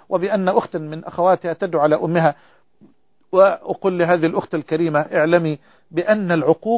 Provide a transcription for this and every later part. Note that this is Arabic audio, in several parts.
وبأن أخت من أخواتها تدعو على أمها. وأقول لهذه الأخت الكريمة اعلمي بأن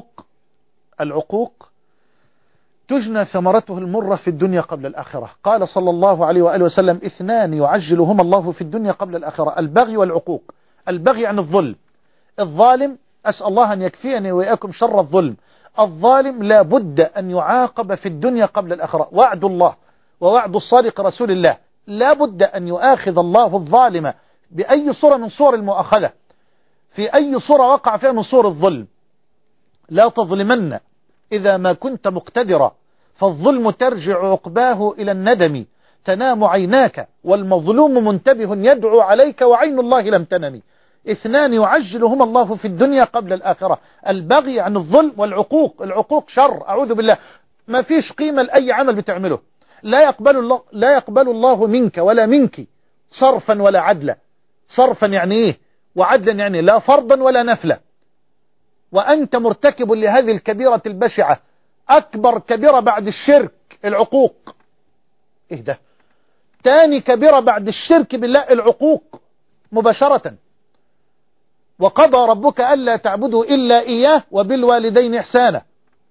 العقوق تجنى ثمرته المرة في الدنيا قبل الآخرة. قال صلى الله عليه وآله وسلم 2 يعجلهما الله في الدنيا قبل الآخرة: البغي والعقوق. البغي عن الظلم، الظالم أسأل الله أن يكفيني وإياكم شر الظلم. الظالم لا بد أن يعاقب في الدنيا قبل الآخرة، وعد الله ووعد الصادق رسول الله، لا بد أن يؤاخذ الله الظالم بأي صورة من صور المؤاخذة، في أي صورة وقع فيها من صور الظلم. لا تظلمن إذا ما كنت مقتدرا، فالظلم ترجع عقباه إلى الندم، تنام عيناك والمظلوم منتبه يدعو عليك وعين الله لم تنم. 2 يعجلهما الله في الدنيا قبل الآخرة: البغي عن الظلم والعقوق. العقوق شر، أعوذ بالله، ما فيش قيمة لأي عمل بتعمله. لا يقبل الله منك ولا منك صرفا ولا عدلا. صرفا يعني إيه؟ وعدلا يعني لا فرضا ولا نفلا. وأنت مرتكب لهذه الكبيرة البشعة، أكبر كبيرة بعد الشرك العقوق. إيه ده؟ تاني كبيرة بعد الشرك بالله العقوق مباشرة. وقضى ربك ألا تعبدوا إلا إياه وبالوالدين إحسانا.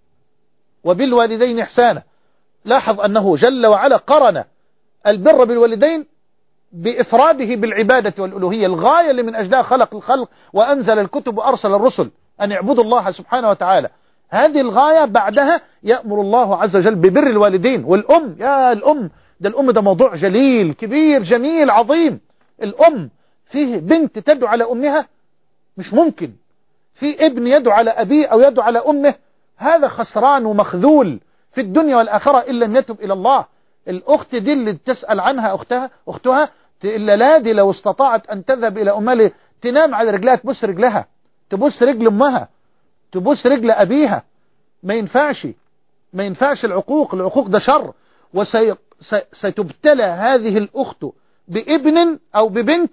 وبالوالدين إحسانا. لاحظ أنه جل وعلا قرن البر بالوالدين بإفراده بالعبادة والألوهية، الغاية اللي من أجلها خلق الخلق وأنزل الكتب وأرسل الرسل، أن يعبدوا الله سبحانه وتعالى. هذه الغاية، بعدها يأمر الله عز وجل ببر الوالدين. والأم، يا الأم، ده موضوع جليل كبير جميل عظيم. الأم، فيه بنت تدعو على أمها مش ممكن، في ابن يدعو على أبيه أو يدعو على أمه، هذا خسران ومخذول في الدنيا والآخرة إن لم يتب إلى الله. الأخت دي اللي تسأل عنها أختها إلا لا دي لو استطاعت أن تذهب إلى أمها تنام على رجلها، تبص رجلها، تبص رجل أمها، تبص رجل أبيها. ما ينفعش العقوق ده شر. وستبتلى هذه الأخت بابن أو ببنت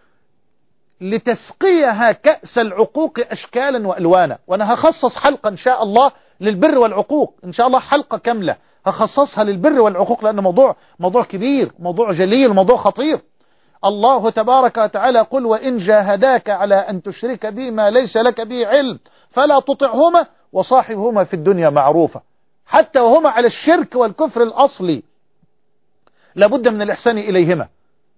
لتسقيها كأس العقوق أشكالا وألوانا. وأنا هخصص حلقة إن شاء الله للبر والعقوق، إن شاء الله حلقة كاملة هخصصها للبر والعقوق، لأن موضوع كبير، موضوع جليل، موضوع خطير. الله تبارك وتعالى قل وإن جاهداك على أن تشرك بي ما ليس لك به علم فلا تطعهما وصاحبهما في الدنيا معروفة. حتى وهما على الشرك والكفر الأصلي لابد من الإحسان إليهما،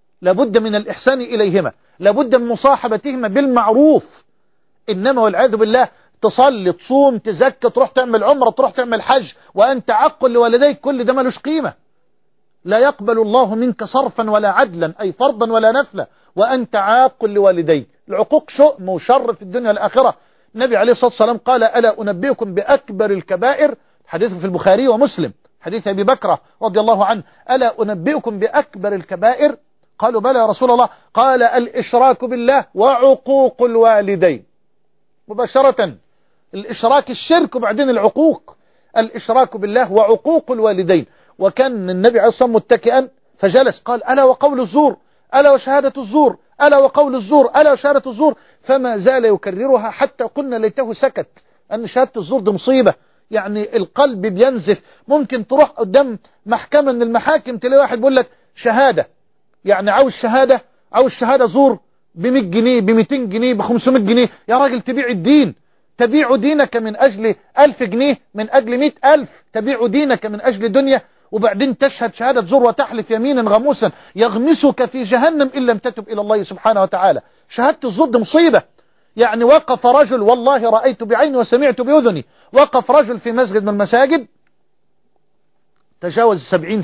لابد من مصاحبتهما بالمعروف. إنما والعياذ بالله تصلي، تصوم، تزكي، تروح تعمل عمرة، تروح تعمل حج وأنت عقل لوالديك، كل ده ملوش قيمة. لا يقبل الله منك صرفا ولا عدلا، أي فرضا ولا نفلا، وأنت عاقل لوالديك. العقوق شؤم وشر في الدنيا والآخرة. النبي عليه الصلاة والسلام قال ألا أنبئكم بأكبر الكبائر، حديث في البخاري ومسلم، حديث أبي بكرة رضي الله عنه، ألا أنبئكم بأكبر الكبائر؟ قالوا بلى يا رسول الله. قال الإشراك بالله وعقوق الوالدين. مباشرة الإشراك الشرك وبعدين العقوق، الإشراك بالله وعقوق الوالدين. وكان النبي عليه الصلاة والسلام متكئا فجلس قال ألا وقول الزور، ألا وشهادة الزور، ألا وقول الزور، ألا وشهادة الزور، فما زال يكررها حتى قلنا ليته سكت. أن شهادة الزور دي مصيبة، يعني القلب بينزف. ممكن تروح قدام محكمة من المحاكم تلاقي واحد بيقول لك شهادة، يعني عاوز شهادة زور ب100 جنيه، ب200 جنيه، ب500 جنيه. يا راجل تبيع الدين، تبيع دينك من أجل 1000 جنيه، من أجل 100,000، تبيع دينك من أجل دنيا، وبعدين تشهد شهادة زور وتحلف يمينا غموسا يغمسك في جهنم إن لم تتب إلى الله سبحانه وتعالى. شهادة الزور دي مصيبة. يعني وقف رجل، والله رأيت بعيني وسمعت بأذني، وقف رجل في مسجد من المساجد تجاوز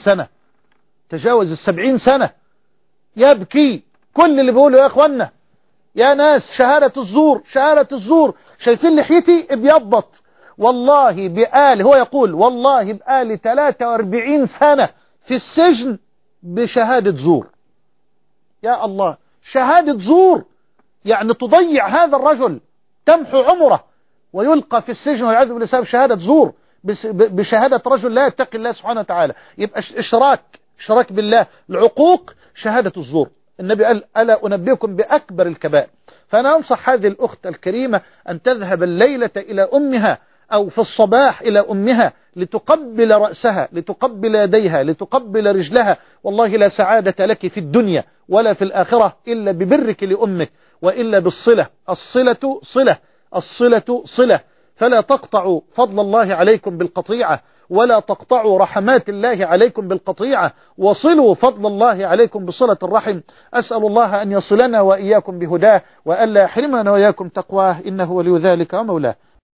70 سنة يبكي. كل اللي بيقوله يا اخوانا يا ناس شهادة الزور، شايفين لحيتي ابيضت، والله هو يقول والله بقالي 43 سنة في السجن بشهادة زور. يا الله، شهادة زور، يعني تضيع هذا الرجل، تمحو عمره ويلقى في السجن والعياذ بالله بسبب شهادة زور، بشهادة رجل لا يتقي الله سبحانه وتعالى. يبقى اشراك بالله، العقوق، شهادة الزور. النبي قال ألا أنبئكم بأكبر الكبائر. فأنا أنصح هذه الأخت الكريمة أن تذهب الليلة إلى أمها أو في الصباح إلى أمها لتقبل رأسها، لتقبل يديها، لتقبل رجلها. والله لا سعادة لك في الدنيا ولا في الآخرة إلا ببرك لأمك، وإلا بالصلة. الصلة صلة، الصلة صلة، فلا تقطعوا فضل الله عليكم بالقطيعة، ولا تقطعوا رحمات الله عليكم بالقطيعة، وصلوا فضل الله عليكم بصلة الرحم. أسأل الله أن يصلنا وإياكم بهداه، وألا يحرمنا وإياكم تقواه، إنه ولي ذلك ومولاه.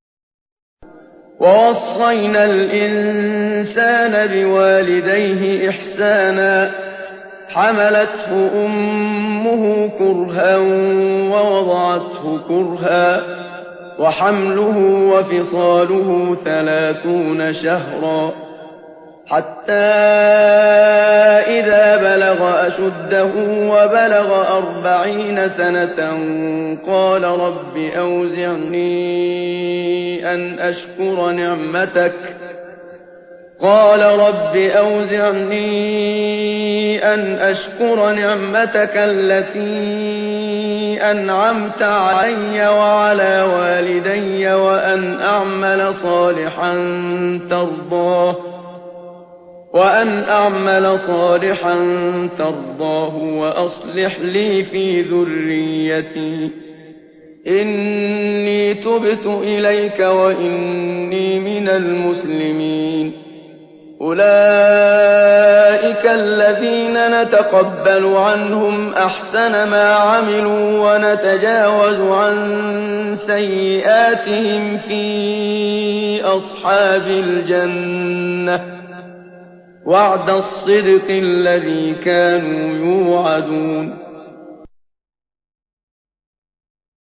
ووصينا الإنسان بوالديه إحسانا، حملته أمه كرها ووضعته كرها، وحمله وفصاله 30 شهرا، حتى إذا بلغ أشده وبلغ 40 سنة قال رب أوزعني أن أشكر نعمتك التي أنعمت علي وعلى والدي، وأن أعمل صالحا ترضاه وأصلح لي في ذريتي، إني تبت إليك وإني من المسلمين. أولئك الذين نتقبل عنهم أحسن ما عملوا ونتجاوز عن سيئاتهم في أصحاب الجنة، وعد الصدق الذي كانوا يوعدون.